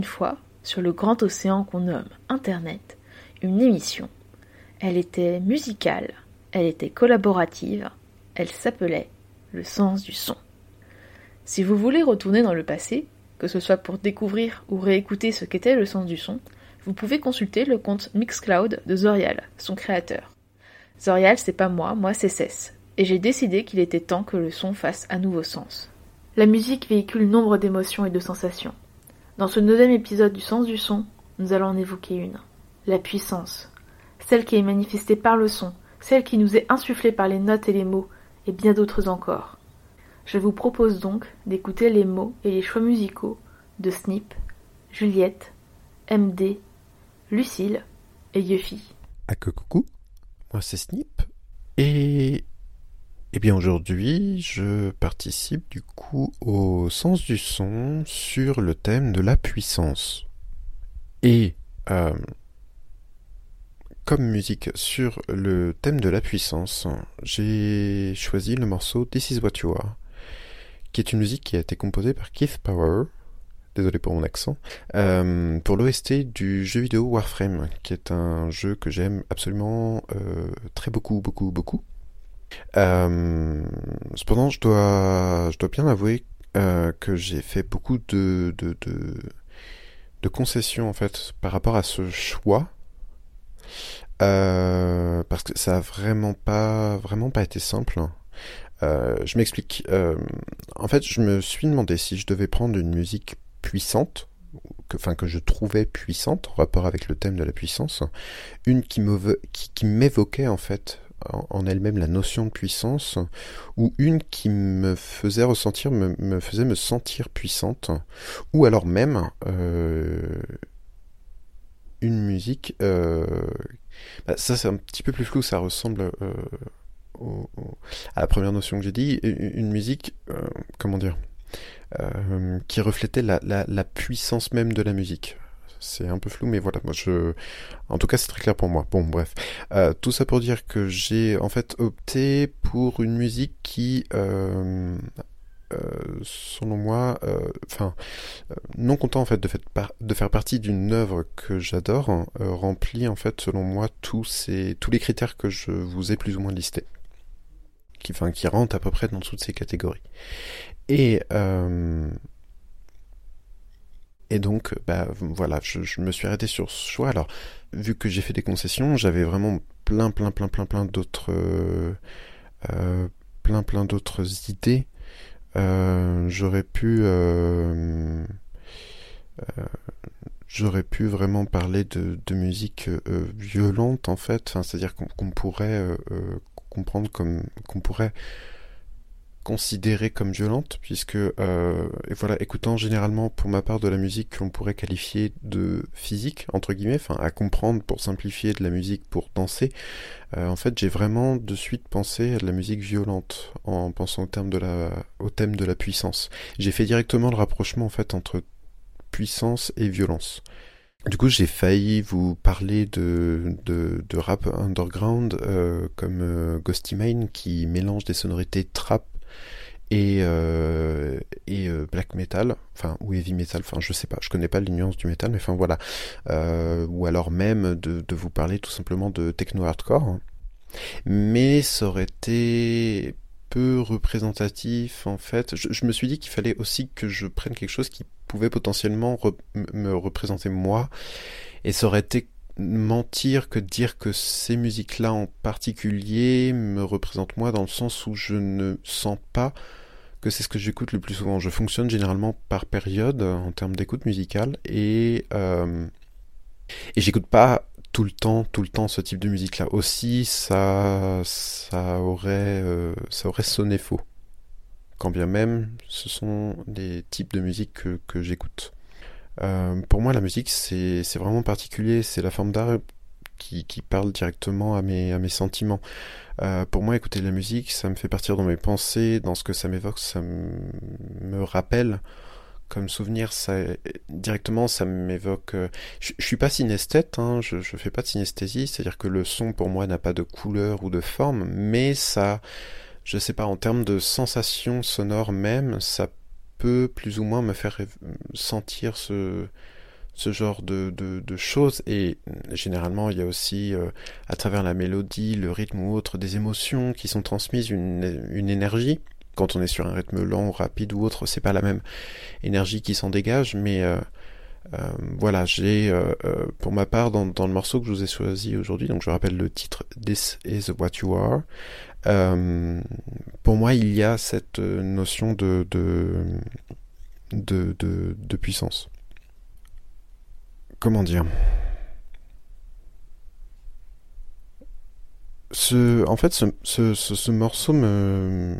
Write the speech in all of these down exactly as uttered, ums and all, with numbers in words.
Une fois, sur le grand océan qu'on nomme Internet, une émission. Elle était musicale, elle était collaborative, elle s'appelait Le sens du son. Si vous voulez retourner dans le passé, que ce soit pour découvrir ou réécouter ce qu'était le sens du son, vous pouvez consulter le compte Mixcloud de Zorial, son créateur. Zorial, c'est pas moi, moi c'est Cess, et j'ai décidé qu'il était temps que le son fasse à nouveau sens. La musique véhicule nombre d'émotions et de sensations. Dans ce neuvième épisode du sens du son, nous allons en évoquer une. La puissance. Celle qui est manifestée par le son, celle qui nous est insufflée par les notes et les mots, et bien d'autres encore. Je vous propose donc d'écouter les mots et les choix musicaux de Snip, Juliette, M D, Lucille et Yuffie. Ah que coucou, moi c'est Snip, et... Eh bien aujourd'hui, je participe du coup au sens du son sur le thème de la puissance. Et euh, comme musique sur le thème de la puissance, j'ai choisi le morceau This Is What You Are, qui est une musique qui a été composée par Keith Power, désolé pour mon accent, euh, pour l'O S T du jeu vidéo Warframe, qui est un jeu que j'aime absolument euh, très beaucoup, beaucoup, beaucoup. Euh, cependant, je dois, je dois bien avouer euh, que j'ai fait beaucoup de, de, de, de concessions en fait par rapport à ce choix, euh, parce que ça a vraiment pas, vraiment pas été simple. Euh, je m'explique. Euh, en fait, je me suis demandé si je devais prendre une musique puissante, que, enfin que je trouvais puissante en rapport avec le thème de la puissance, une qui me, qui, qui m'évoquait en fait en elle-même la notion de puissance, ou une qui me faisait ressentir, me, me faisait me sentir puissante, ou alors même euh, une musique, euh, bah ça c'est un petit peu plus flou, ça ressemble euh, au, au, à la première notion que j'ai dit, une musique, euh, comment dire, euh, qui reflétait la, la, la puissance même de la musique. C'est un peu flou, mais voilà, moi je... En tout cas, c'est très clair pour moi. Bon, bref. Euh, tout ça pour dire que j'ai en fait opté pour une musique qui, euh, euh, selon moi, enfin, euh, non content en fait de, fait par... de faire partie d'une œuvre que j'adore, euh, remplit en fait, selon moi, tous ces... tous les critères que je vous ai plus ou moins listés. Qui, enfin, qui rentrent à peu près dans toutes ces catégories. Et... Euh... Et donc, bah voilà, je, je me suis arrêté sur ce choix. Alors, vu que j'ai fait des concessions, j'avais vraiment plein, plein, plein, plein, plein d'autres, euh, euh, plein, plein d'autres idées. Euh, j'aurais pu, euh, euh, j'aurais pu vraiment parler de, de musique euh, violente en fait. Enfin, c'est-à-dire qu'on, qu'on pourrait euh, comprendre comme, qu'on pourrait considérée comme violente, puisque euh, et voilà, écoutant généralement pour ma part de la musique que l'on pourrait qualifier de physique, entre guillemets, enfin à comprendre pour simplifier de la musique pour danser, euh, en fait j'ai vraiment de suite pensé à de la musique violente en pensant au terme de la, au thème de la puissance. J'ai fait directement le rapprochement en fait entre puissance et violence. Du coup, j'ai failli vous parler de, de, de rap underground euh, comme euh, Ghosty Mane qui mélange des sonorités trap et, euh, et euh, black metal, enfin ou heavy metal, enfin je sais pas, je connais pas les nuances du metal, mais enfin voilà. Euh, ou alors même de, de vous parler tout simplement de techno hardcore. Mais ça aurait été peu représentatif en fait. Je, je me suis dit qu'il fallait aussi que je prenne quelque chose qui pouvait potentiellement re- me représenter moi, et ça aurait été mentir que de dire que ces musiques-là en particulier me représentent moi, dans le sens où je ne sens pas que c'est ce que j'écoute le plus souvent. Je fonctionne généralement par période en termes d'écoute musicale, et euh, et j'écoute pas tout le temps, tout le temps ce type de musique-là. Aussi, ça, ça aurait, euh, ça aurait sonné faux. Quand bien même, ce sont des types de musique que, que j'écoute. Euh, pour moi, la musique, c'est, c'est vraiment particulier. C'est la forme d'art qui, qui parle directement à mes, à mes sentiments. Euh, pour moi, écouter de la musique, ça me fait partir dans mes pensées, dans ce que ça m'évoque, ça m- me rappelle comme souvenir, ça directement ça m'évoque. Euh, je, je suis pas synesthète, hein, je, je fais pas de synesthésie, c'est-à-dire que le son pour moi n'a pas de couleur ou de forme, mais ça, je sais pas, en termes de sensation sonore même, ça peut plus ou moins me faire sentir ce ce genre de, de, de choses. Et généralement, il y a aussi, euh, à travers la mélodie, le rythme ou autre, des émotions qui sont transmises, une, une énergie. Quand on est sur un rythme lent, rapide ou autre, c'est pas la même énergie qui s'en dégage, mais euh, euh, voilà, j'ai, euh, euh, pour ma part, dans, dans le morceau que je vous ai choisi aujourd'hui, donc je rappelle le titre This is what you are, euh, pour moi, il y a cette notion de, de, de, de, de puissance. Comment dire? Ce, en fait, ce, ce, ce, ce morceau me,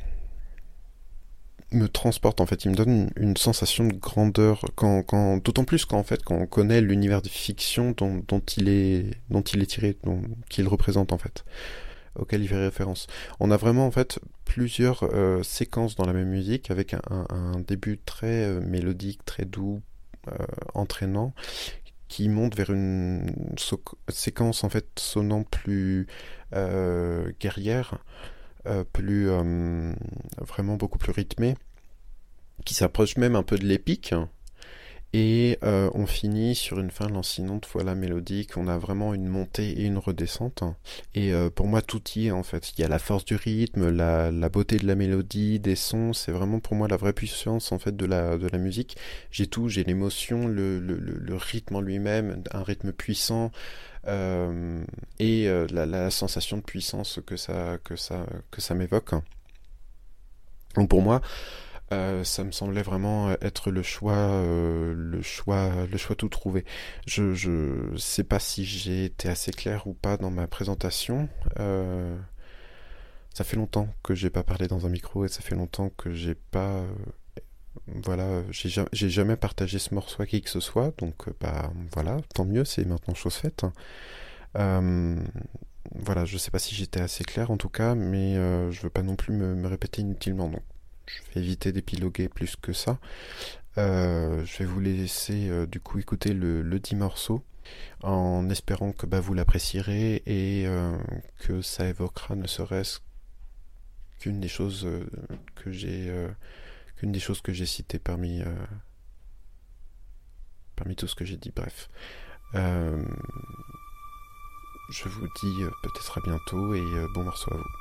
me transporte, en fait. Il me donne une, une sensation de grandeur, quand, quand, d'autant plus qu'en fait, quand on connaît l'univers de fiction dont, dont il est, dont il est tiré, dont, qu'il représente, en fait, auquel il fait référence. On a vraiment, en fait, plusieurs euh, séquences dans la même musique, avec un, un, un début très euh, mélodique, très doux, euh, entraînant, qui monte vers une so- séquence en fait sonnant plus euh, guerrière, euh, plus euh, vraiment beaucoup plus rythmée, qui s'approche même un peu de l'épique. Et euh, on finit sur une fin lancinante, voilà, mélodique. On a vraiment une montée et une redescente. Et euh, pour moi, tout y est en fait. Il y a la force du rythme, la, la beauté de la mélodie, des sons. C'est vraiment pour moi la vraie puissance en fait de la, de la musique. J'ai tout, j'ai l'émotion, le, le, le, le rythme en lui-même, un rythme puissant. Euh, et euh, la, la sensation de puissance que ça, que ça, que ça m'évoque. Donc pour moi, Euh, ça me semblait vraiment être le choix, euh, le choix, le choix tout trouvé. Je, je sais pas si j'ai été assez clair ou pas dans ma présentation. Euh, ça fait longtemps que j'ai pas parlé dans un micro et ça fait longtemps que j'ai pas, euh, voilà, j'ai jamais, j'ai jamais partagé ce morceau à qui que ce soit. Donc, euh, bah, voilà, tant mieux, c'est maintenant chose faite. Euh, voilà, je sais pas si j'étais assez clair en tout cas, mais euh, je veux pas non plus me, me répéter inutilement. Donc, je vais éviter d'épiloguer plus que ça. Euh, je vais vous laisser euh, du coup écouter le, le dit morceau en espérant que bah, vous l'apprécierez et euh, que ça évoquera ne serait-ce qu'une des choses euh, que j'ai euh, qu'une des choses que j'ai citées parmi euh, parmi tout ce que j'ai dit. Bref, euh, je vous dis euh, peut-être à bientôt et euh, bon morceau à vous.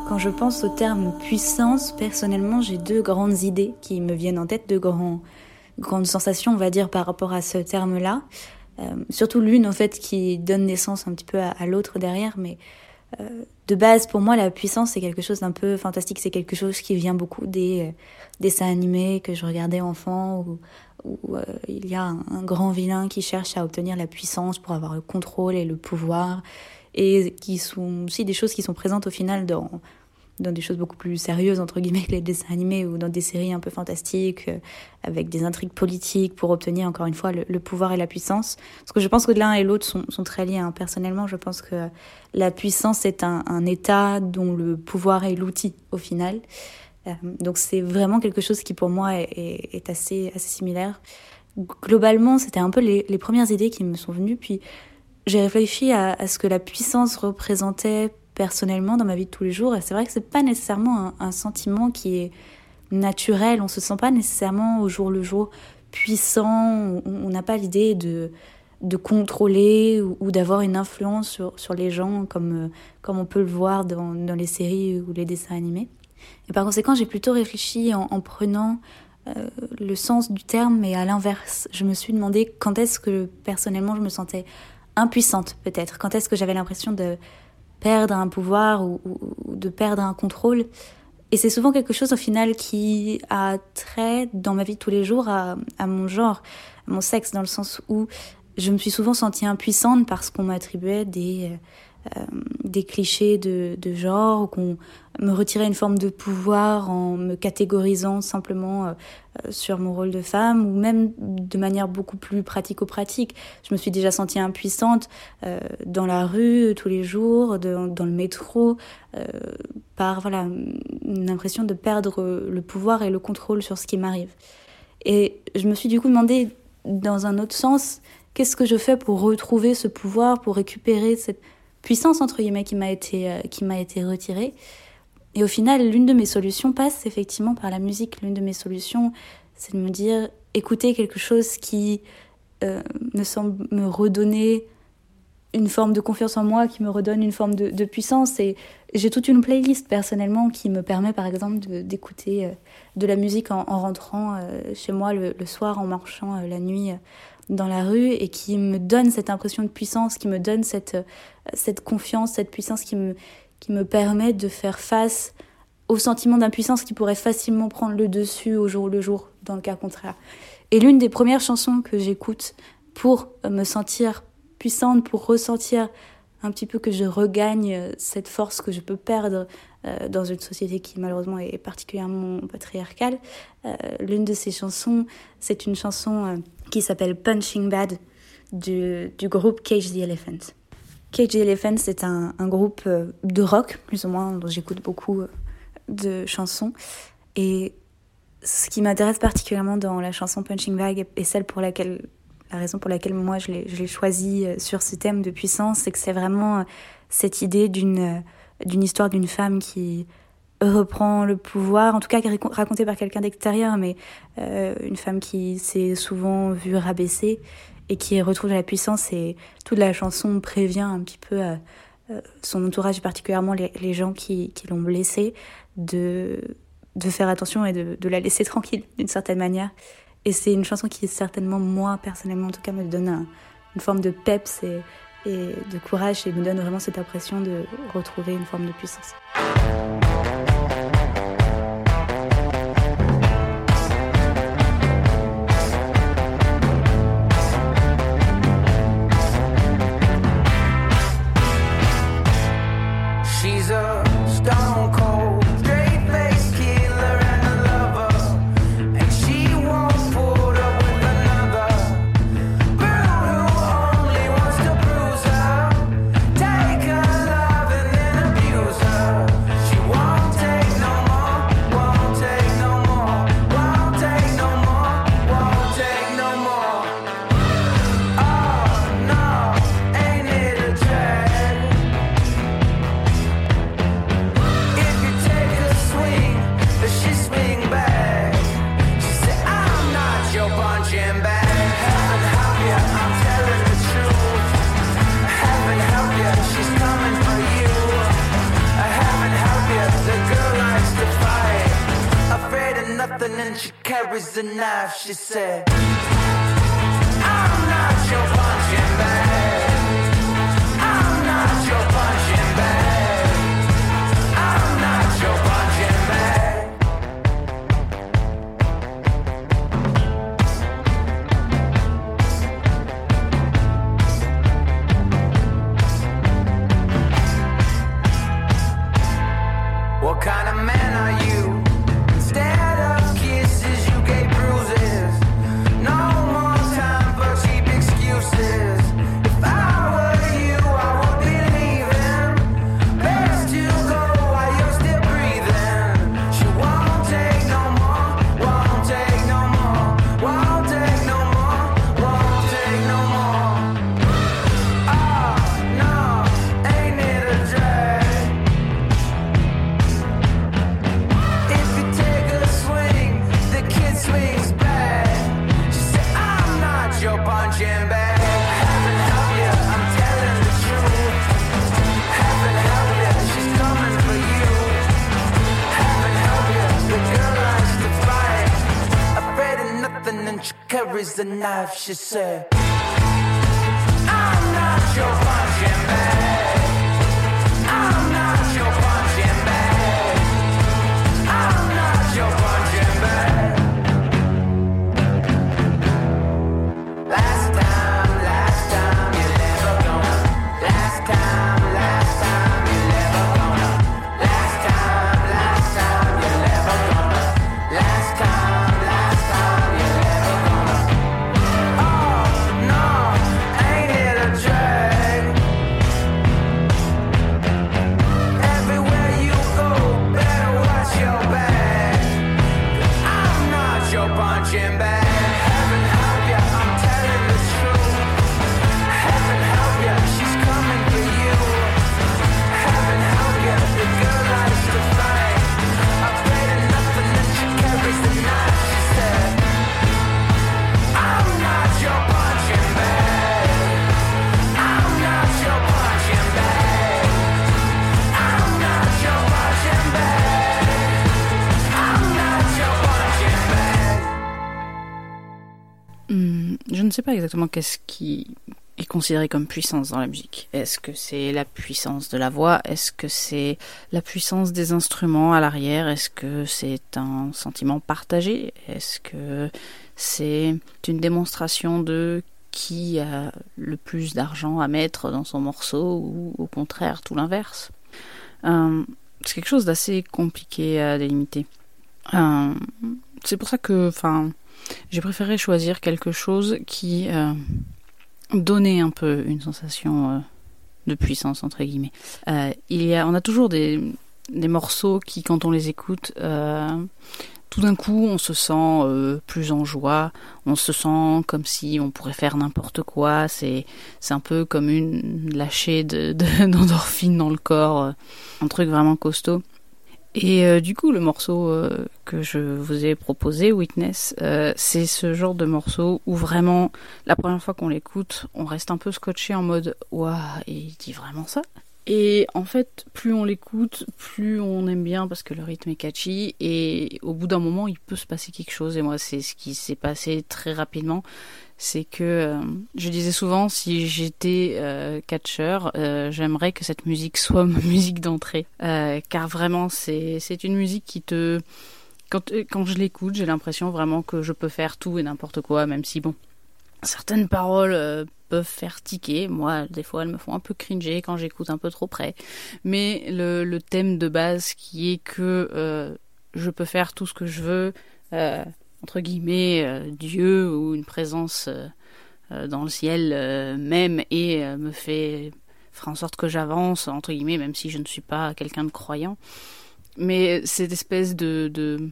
Quand je pense au terme puissance, personnellement, j'ai deux grandes idées qui me viennent en tête, deux grands, grandes sensations, on va dire, par rapport à ce terme-là. Euh, surtout l'une, en fait, qui donne naissance un petit peu à, à l'autre derrière, mais euh, de base, pour moi, la puissance, c'est quelque chose d'un peu fantastique, c'est quelque chose qui vient beaucoup des euh, dessins animés que je regardais enfant, où, où euh, il y a un, un grand vilain qui cherche à obtenir la puissance pour avoir le contrôle et le pouvoir, et qui sont aussi des choses qui sont présentes au final dans, dans des choses beaucoup plus sérieuses, entre guillemets, que les dessins animés, ou dans des séries un peu fantastiques, euh, avec des intrigues politiques pour obtenir, encore une fois, le, le pouvoir et la puissance. Parce que je pense que l'un et l'autre sont, sont très liés. Hein. Personnellement, je pense que la puissance est un, un état dont le pouvoir est l'outil, au final. Euh, donc c'est vraiment quelque chose qui, pour moi, est, est, est assez, assez similaire. Globalement, c'était un peu les, les premières idées qui me sont venues, puis j'ai réfléchi à, à ce que la puissance représentait personnellement dans ma vie de tous les jours, et c'est vrai que c'est pas nécessairement un, un sentiment qui est naturel, on se sent pas nécessairement au jour le jour puissant, on n'a pas l'idée de, de contrôler ou, ou d'avoir une influence sur, sur les gens comme, comme on peut le voir dans, dans les séries ou les dessins animés. Et par conséquent, j'ai plutôt réfléchi en, en prenant euh, le sens du terme, mais à l'inverse. Je me suis demandé quand est-ce que personnellement je me sentais impuissante, peut-être, quand est-ce que j'avais l'impression de perdre un pouvoir ou, ou, ou de perdre un contrôle. Et c'est souvent quelque chose au final qui a trait dans ma vie de tous les jours à, à mon genre, à mon sexe, dans le sens où je me suis souvent sentie impuissante parce qu'on m'attribuait des, euh, des clichés de, de genre, ou qu'on me retirait une forme de pouvoir en me catégorisant simplement euh, sur mon rôle de femme, ou même de manière beaucoup plus pratico-pratique. Je me suis déjà sentie impuissante euh, dans la rue, tous les jours, de, dans le métro, euh, par voilà, une impression de perdre le pouvoir et le contrôle sur ce qui m'arrive. Et je me suis du coup demandé, dans un autre sens, qu'est-ce que je fais pour retrouver ce pouvoir, pour récupérer cette puissance, entre guillemets, qui m'a été, euh, qui m'a été retirée. Et au final, l'une de mes solutions passe effectivement par la musique. L'une de mes solutions, c'est de me dire, écouter quelque chose qui euh, me semble me redonner une forme de confiance en moi, qui me redonne une forme de, de puissance. Et j'ai toute une playlist personnellement qui me permet par exemple de, d'écouter euh, de la musique en, en rentrant euh, chez moi le, le soir, en marchant euh, la nuit euh, dans la rue, et qui me donne cette impression de puissance, qui me donne cette, euh, cette confiance, cette puissance qui me... qui me permet de faire face au sentiment d'impuissance qui pourrait facilement prendre le dessus au jour le jour, dans le cas contraire. Et l'une des premières chansons que j'écoute pour me sentir puissante, pour ressentir un petit peu que je regagne cette force que je peux perdre euh, dans une société qui malheureusement est particulièrement patriarcale, euh, l'une de ces chansons, c'est une chanson euh, qui s'appelle Punching Bad du, du groupe Cage the Elephant. Cage the Elephant, c'est un, un groupe de rock, plus ou moins, dont j'écoute beaucoup de chansons. Et ce qui m'intéresse particulièrement dans la chanson Punching Bag, et celle pour laquelle, la raison pour laquelle moi je l'ai, je l'ai choisie sur ce thème de puissance, c'est que c'est vraiment cette idée d'une, d'une histoire d'une femme qui reprend le pouvoir, en tout cas racontée par quelqu'un d'extérieur, mais euh, une femme qui s'est souvent vue rabaissée, et qui retrouve la puissance, et toute la chanson prévient un petit peu euh, euh, son entourage, particulièrement les, les gens qui, qui l'ont blessée, de, de faire attention et de, de la laisser tranquille, d'une certaine manière. Et c'est une chanson qui, certainement, moi, personnellement, en tout cas, me donne un, une forme de peps et, et de courage, et me donne vraiment cette impression de retrouver une forme de puissance. She wants carries the knife, she said, I'm not your punching bag. I'm not your punching bag. I'm not your punching bag. What kind of man are you? Instead of kisses, you gave bruises. No more time for cheap excuses. If I were you, I would believe him. Best to go while you're still breathing. She won't take no more, won't take no more, won't take no more, won't take no more. Oh, no, ain't it a drag? If you take a swing, the kid swings back. She said, I'm not your punching bag. Heaven help ya, I'm telling the truth. Heaven help ya, she's coming for you. Heaven help ya, the girl likes to fight. Afraid of nothing and she carries the knife, she said, I'm not your punching bag. I'm not your punching bag. I'm not your punching bag. Last time, last time, you're never gonna. Last time, last time, you're never gonna. Last time, last time, you're never gonna. Last time, last time, you're never gonna. Oh, no, ain't it a drag? Everywhere you go, better watch your back. I'm not your punching bag. Heaven help ya, I'm telling the truth. Heaven help ya, she's coming for you. Heaven help ya, the girl likes to fight. Afraid of nothing and she carries the knife, she said, I'm not your punching bag. I'm not your punching bag. I'm not your punching bag. I'm not your punching bag. Hmm, je ne sais pas exactement qu'est-ce qui est considéré comme puissance dans la musique. Est-ce que c'est la puissance de la voix? Est-ce que c'est la puissance des instruments à l'arrière? Est-ce que c'est un sentiment partagé? Est-ce que c'est une démonstration de qui a le plus d'argent à mettre dans son morceau ou au contraire tout l'inverse? Euh, c'est quelque chose d'assez compliqué à délimiter. Euh, c'est pour ça que, enfin, j'ai préféré choisir quelque chose qui euh, donnait un peu une sensation euh, de puissance entre guillemets. Euh, il y a, on a toujours des des morceaux qui, quand on les écoute, euh, tout d'un coup, on se sent euh, plus en joie. On se sent comme si on pourrait faire n'importe quoi. C'est c'est un peu comme une lâchée de, de d'endorphine dans le corps, euh, un truc vraiment costaud. Et euh, du coup, le morceau euh, que je vous ai proposé, Witness, euh, c'est ce genre de morceau où vraiment, la première fois qu'on l'écoute, on reste un peu scotché en mode « Waouh, il dit vraiment ça ?» Et en fait, plus on l'écoute, plus on aime bien parce que le rythme est catchy et au bout d'un moment, il peut se passer quelque chose. Et moi, c'est ce qui s'est passé très rapidement. C'est que, euh, je disais souvent, si j'étais euh, catcheur, euh, j'aimerais que cette musique soit ma musique d'entrée. Euh, car vraiment, c'est, c'est une musique qui te... Quand, quand je l'écoute, j'ai l'impression vraiment que je peux faire tout et n'importe quoi, même si, bon, certaines paroles euh, peuvent faire tiquer. Moi, des fois, elles me font un peu cringer quand j'écoute un peu trop près. Mais le, le thème de base qui est que euh, je peux faire tout ce que je veux... Euh, entre guillemets, euh, Dieu ou une présence euh, euh, dans le ciel euh, même et euh, me fait faire en sorte que j'avance, entre guillemets, même si je ne suis pas quelqu'un de croyant. Mais cette espèce de, de,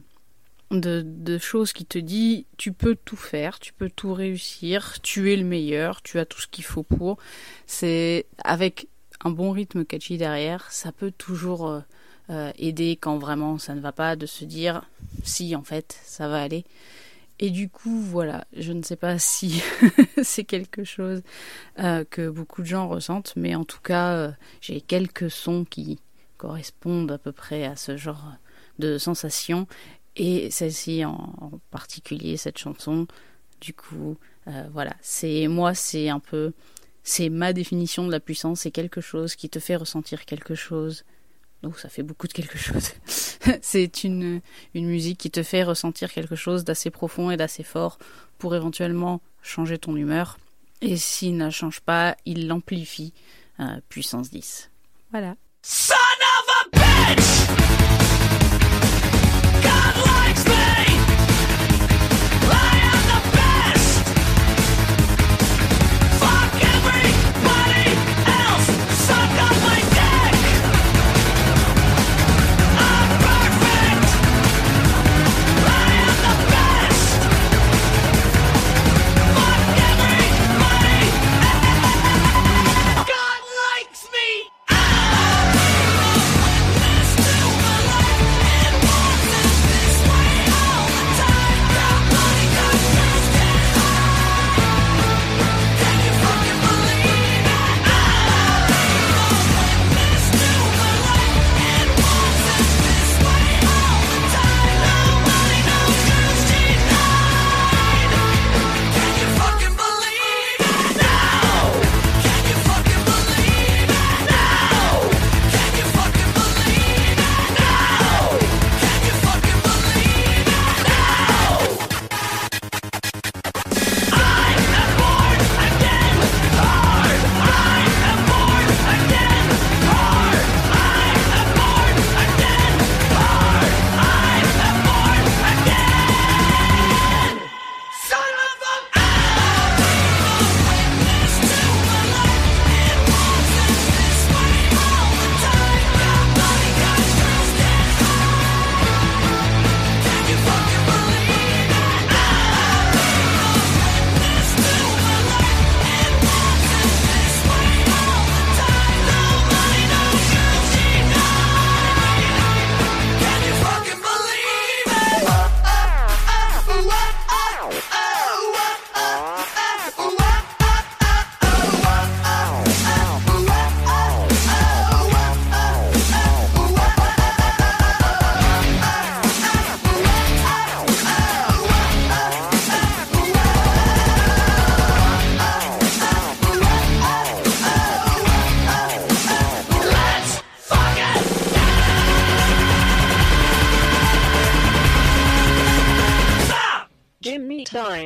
de, de chose qui te dit, tu peux tout faire, tu peux tout réussir, tu es le meilleur, tu as tout ce qu'il faut pour. C'est avec un bon rythme catchy derrière, ça peut toujours... Euh, Euh, aider quand vraiment ça ne va pas, de se dire si en fait ça va aller. Et du coup voilà, je ne sais pas si c'est quelque chose euh, que beaucoup de gens ressentent, mais en tout cas euh, j'ai quelques sons qui correspondent à peu près à ce genre de sensation Et celle-ci en, en particulier, cette chanson, du coup, euh, voilà, c'est moi, c'est un peu, c'est ma définition de la puissance, c'est quelque chose qui te fait ressentir quelque chose. Oh, ça fait beaucoup de quelque chose. C'est une, une musique qui te fait ressentir quelque chose d'assez profond et d'assez fort pour éventuellement changer ton humeur. Et s'il ne change pas, il l'amplifie. Euh, puissance dix. Voilà. Son of a bitch! God likes me! I am the best! Fuck everybody else! Suck on my dick! I'm perfect! I am the best! Fuck everybody else! God likes me! Give me time.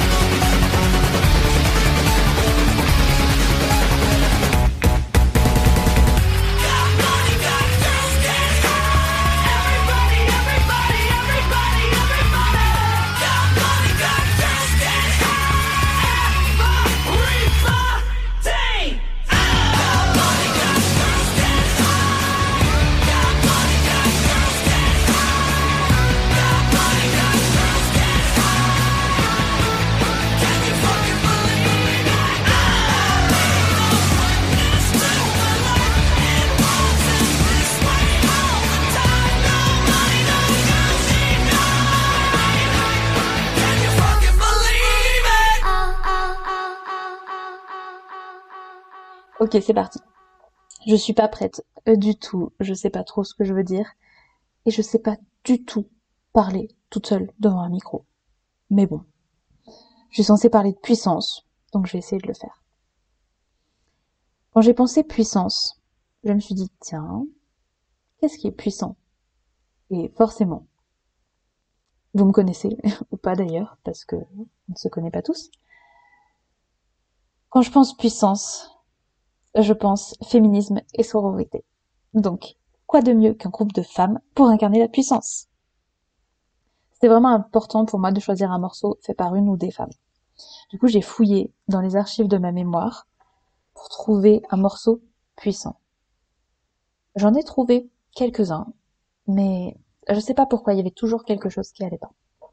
Ok, c'est parti. Je suis pas prête euh, du tout. Je sais pas trop ce que je veux dire. Et je sais pas du tout parler toute seule devant un micro. Mais bon. Je suis censée parler de puissance, donc je vais essayer de le faire. Quand j'ai pensé puissance, je me suis dit, tiens, qu'est-ce qui est puissant? Et forcément, vous me connaissez, ou pas d'ailleurs, parce que on ne se connaît pas tous. Quand je pense puissance, je pense féminisme et sororité. Donc, quoi de mieux qu'un groupe de femmes pour incarner la puissance? C'était vraiment important pour moi de choisir un morceau fait par une ou des femmes. Du coup, j'ai fouillé dans les archives de ma mémoire pour trouver un morceau puissant. J'en ai trouvé quelques-uns, mais je sais pas pourquoi, il y avait toujours quelque chose qui allait pas.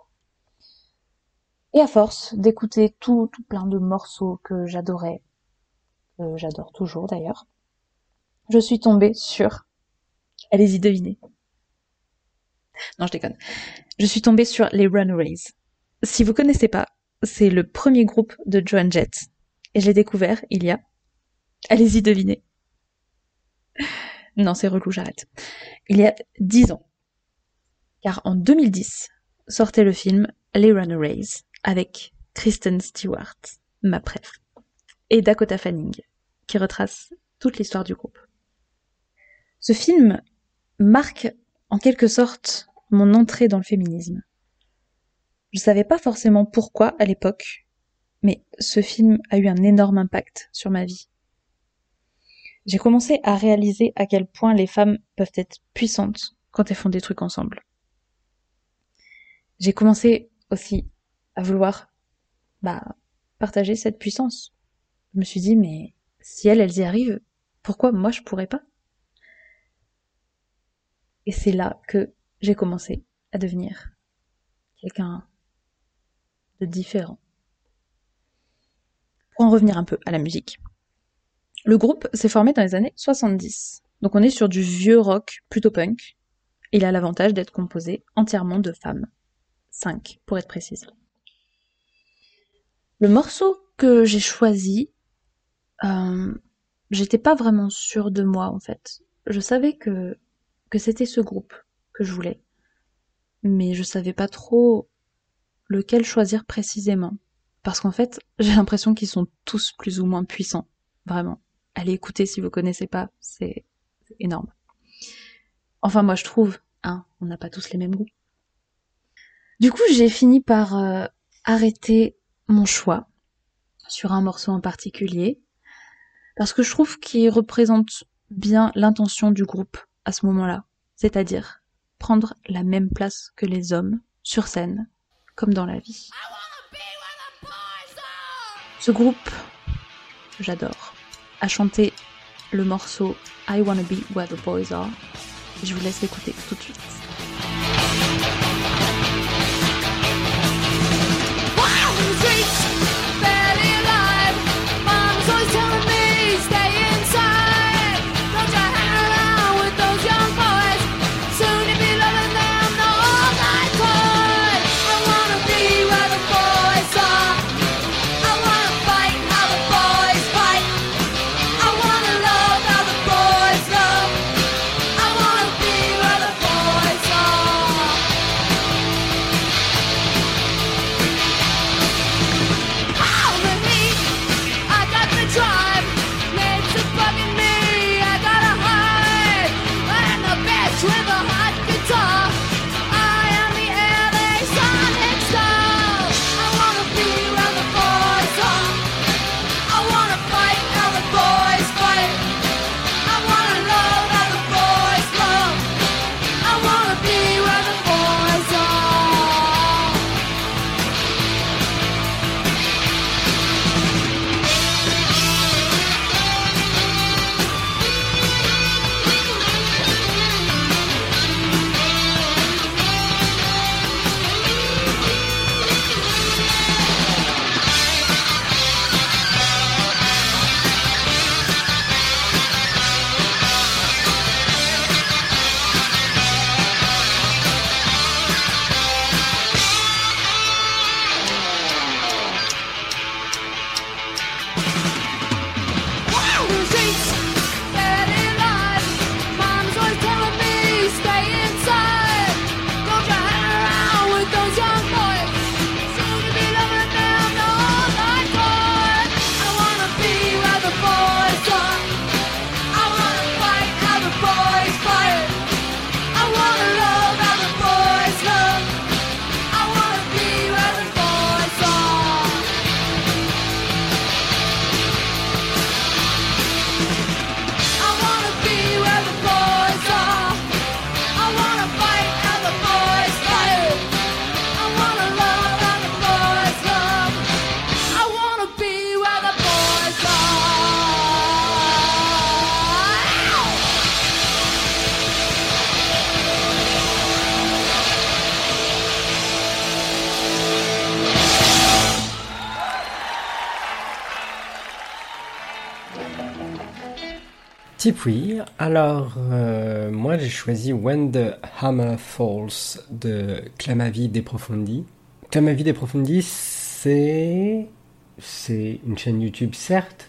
Et à force d'écouter tout, tout plein de morceaux que j'adorais, que j'adore toujours d'ailleurs, je suis tombée sur... Allez-y, devinez. Non, je déconne. Je suis tombée sur les Runaways. Si vous connaissez pas, c'est le premier groupe de Joan Jett. Et je l'ai découvert il y a... Allez-y, devinez. Non, c'est relou, j'arrête. Il y a dix ans. car en deux mille dix sortait le film Les Runaways avec Kristen Stewart, ma préf, et Dakota Fanning, qui retrace toute l'histoire du groupe. Ce film marque en quelque sorte mon entrée dans le féminisme. Je savais pas forcément pourquoi à l'époque, mais ce film a eu un énorme impact sur ma vie. J'ai commencé à réaliser à quel point les femmes peuvent être puissantes quand elles font des trucs ensemble. J'ai commencé aussi à vouloir bah, partager cette puissance. Je me suis dit, mais si elles, elles y arrivent, pourquoi moi je pourrais pas ? Et c'est là que j'ai commencé à devenir quelqu'un de différent. Pour en revenir un peu à la musique. Le groupe s'est formé dans les années soixante-dix. Donc on est sur du vieux rock plutôt punk. Il a l'avantage d'être composé entièrement de femmes. Cinq, pour être précise. Le morceau que j'ai choisi, euh, j'étais pas vraiment sûre de moi en fait. Je savais que, que c'était ce groupe que je voulais. Mais je savais pas trop lequel choisir précisément. Parce qu'en fait, j'ai l'impression qu'ils sont tous plus ou moins puissants. Vraiment. Allez écouter si vous connaissez pas, c'est, c'est énorme. Enfin moi je trouve, hein, on n'a pas tous les mêmes goûts. Du coup j'ai fini par euh, arrêter mon choix sur un morceau en particulier, parce que je trouve qu'il représente bien l'intention du groupe à ce moment-là, c'est-à-dire prendre la même place que les hommes sur scène, comme dans la vie. Ce groupe, j'adore, a chanté le morceau I Wanna Be Where the Boys Are, et je vous laisse l'écouter tout de suite. Tipoui, alors euh, moi j'ai choisi When the Hammer Falls de Clamavi De Profondi. Clamavi De Profondi, c'est c'est une chaîne YouTube certes,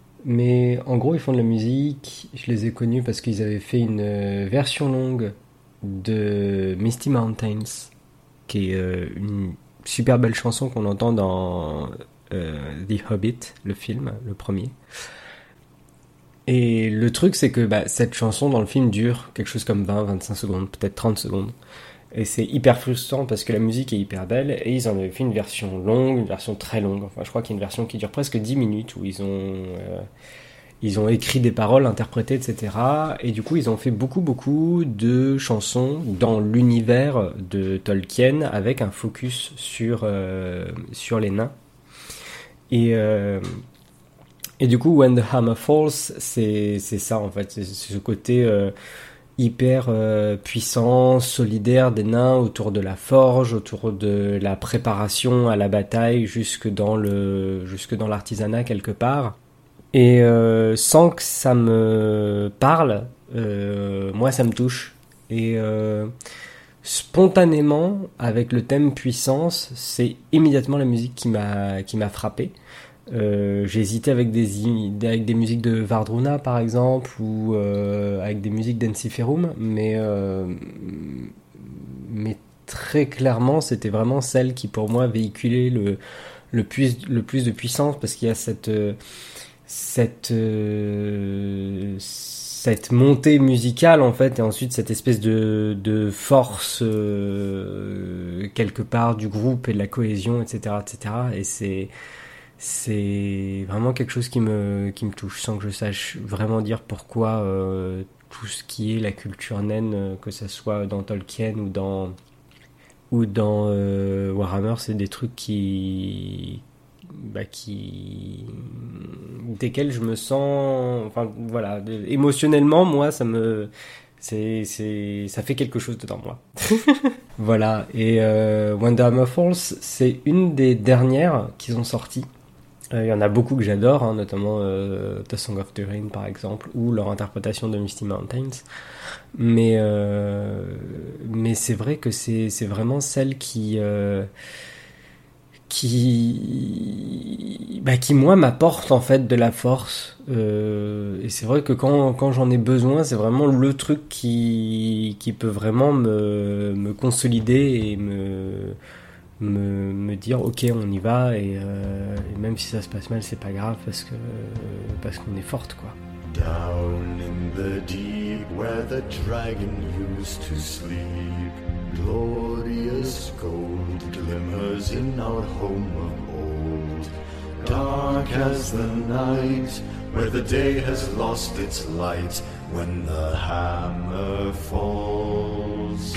mais en gros ils font de la musique. Je les ai connus parce qu'ils avaient fait une version longue de Misty Mountains, qui est euh, une super belle chanson qu'on entend dans euh, The Hobbit, le film, le premier. Et le truc, c'est que bah, cette chanson dans le film dure quelque chose comme vingt à vingt-cinq secondes, peut-être trente secondes. Et c'est hyper frustrant parce que la musique est hyper belle et ils en avaient fait une version longue, une version très longue. Enfin, je crois qu'il y a une version qui dure presque dix minutes où ils ont, euh, ils ont écrit des paroles, interprétées, et cetera. Et du coup, ils ont fait beaucoup, beaucoup de chansons dans l'univers de Tolkien avec un focus sur, euh, sur les nains. Et, euh, et du coup, When the Hammer Falls, c'est, c'est ça en fait. C'est, c'est ce côté euh, hyper euh, puissant, solidaire des nains autour de la forge, autour de la préparation à la bataille, jusque dans, le, jusque dans l'artisanat quelque part. Et euh, sans que ça me parle, euh, moi ça me touche. Et euh, spontanément, avec le thème puissance, c'est immédiatement la musique qui m'a, qui m'a frappé. Euh, j'ai hésité avec des, avec des musiques de Vardruna par exemple, ou euh, avec des musiques d'Ensiferum, mais, euh, mais très clairement c'était vraiment celle qui pour moi véhiculait le, le, plus, le plus de puissance, parce qu'il y a cette... cette euh, cette montée musicale en fait, et ensuite cette espèce de de force euh, quelque part du groupe et de la cohésion, etc., etc. Et c'est c'est vraiment quelque chose qui me qui me touche, sans que je sache vraiment dire pourquoi euh, tout ce qui est la culture naine, que ça soit dans Tolkien ou dans ou dans euh, Warhammer, c'est des trucs qui Bah qui desquels je me sens, enfin voilà, émotionnellement moi ça me c'est c'est ça fait quelque chose dedans moi. Voilà. Et euh, When the Hammer Falls, c'est une des dernières qu'ils ont sorties. Il euh, y en a beaucoup que j'adore, hein, notamment euh, The Song of the Rain par exemple, ou leur interprétation de Misty Mountains. Mais euh, mais c'est vrai que c'est c'est vraiment celle qui euh, qui bah, qui moi m'apporte en fait de la force, euh, et c'est vrai que quand quand j'en ai besoin, c'est vraiment le truc qui qui peut vraiment me me consolider et me me me dire ok, on y va, et, euh, et même si ça se passe mal, c'est pas grave, parce que parce qu'on est forte quoi. Down in the deep where the dragon used to sleep, glorious gold glimmers in our home of old. Dark as the night, where the day has lost its light, when the hammer falls.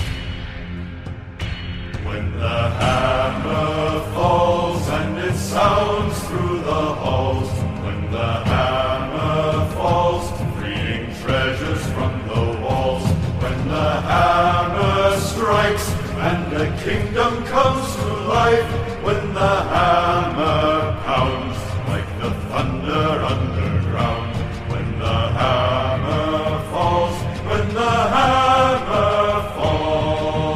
When the hammer falls and it sounds through the halls, when the hammer falls, freeing treasures from the walls, when the hammer strikes and a kingdom comes to life, when the hammer pounds like the thunder underground, when the hammer falls, when the hammer falls.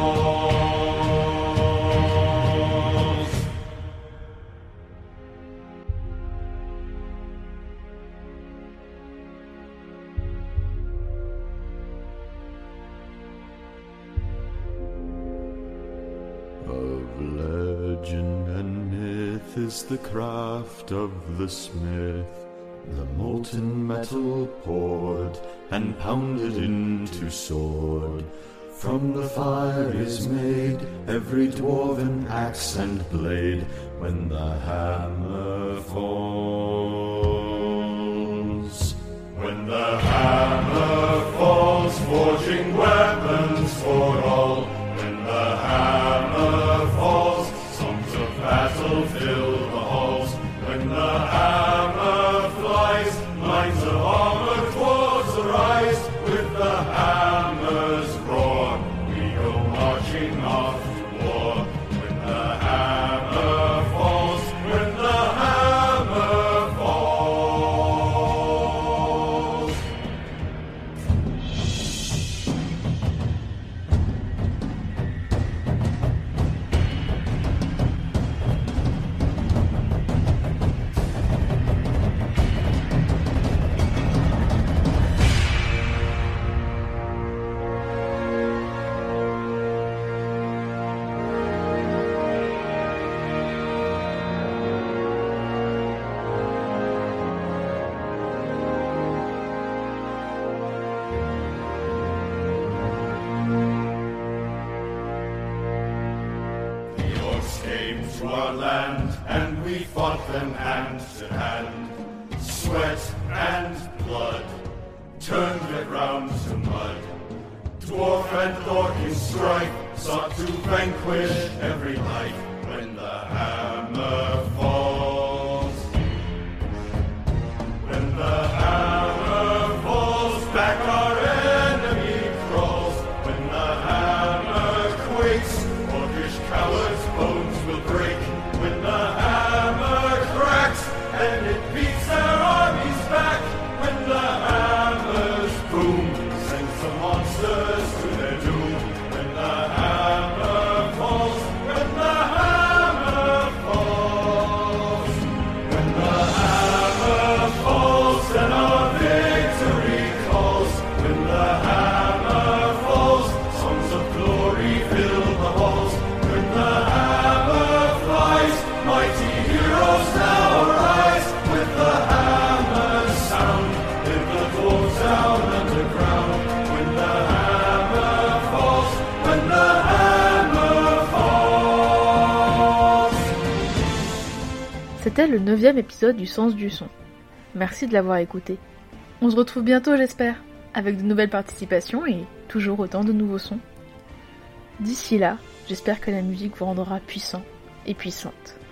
Legend and myth is the craft of the smith, the molten metal poured and pounded into sword. From the fire is made every dwarven axe and blade, when the hammer falls. When the hammer falls, forging weapons for all. When the hammer falls, songs of battle fill the halls. When the hammer flies, lines of armored dwarves arise. With the hammer's roar, we go marching off to war. When the hammer falls, when the hammer falls. to our land, and we fought them hand to hand. Sweat and blood turned the ground to mud. Dwarf and orc in strife sought to vanquish every life. When the hammer falls, when the hammer falls, back our enemy crawls. When the hammer quakes, orcish cowards' bones will break. When the hammer cracks, and it beats their armies back. When the hammer's boom sends the monsters to their doom. When the hammer falls, when the hammer falls, when the hammer falls, then our victory calls. When the hammer falls, songs of glory fill the halls. When the hammer flies, mighty heroes now arise. With the hammer's sound, live the dwarves down underground. When the hammer falls, when the hammer falls. C'était le neuvième épisode du Sens du son. Merci de l'avoir écouté. On se retrouve bientôt, j'espère, avec de nouvelles participations et toujours autant de nouveaux sons. D'ici là, j'espère que la musique vous rendra puissant et puissante.